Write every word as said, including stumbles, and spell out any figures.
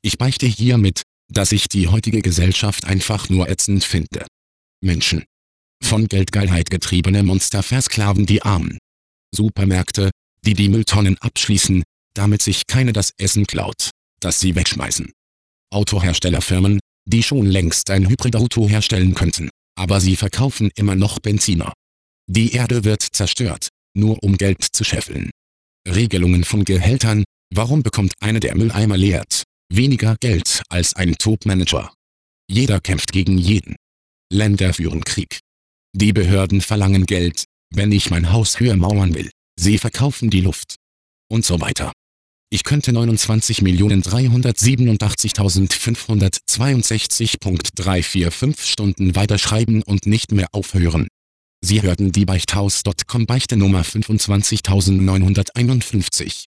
Ich beichte hiermit, dass ich die heutige Gesellschaft einfach nur ätzend finde. Menschen. Von Geldgeilheit getriebene Monster versklaven die Armen. Supermärkte, die die Mülltonnen abschließen, damit sich keiner das Essen klaut, das sie wegschmeißen. Autoherstellerfirmen, die schon längst ein Hybridauto herstellen könnten, aber sie verkaufen immer noch Benziner. Die Erde wird zerstört, nur um Geld zu scheffeln. Regelungen von Gehältern: Warum bekommt einer, der Mülleimer leert, weniger Geld als ein Top-Manager? Jeder kämpft gegen jeden. Länder führen Krieg. Die Behörden verlangen Geld, wenn ich mein Haus höher mauern will. Sie verkaufen die Luft. Und so weiter. Ich könnte neunundzwanzig Millionen dreihundertsiebenundachtzigtausendfünfhundertzweiundsechzig Punkt dreihundertfünfundvierzig Stunden weiterschreiben und nicht mehr aufhören. Sie hörten die Beichthaus Punkt com Beichte Nummer fünfundzwanzigtausendneunhunderteinundfünfzig.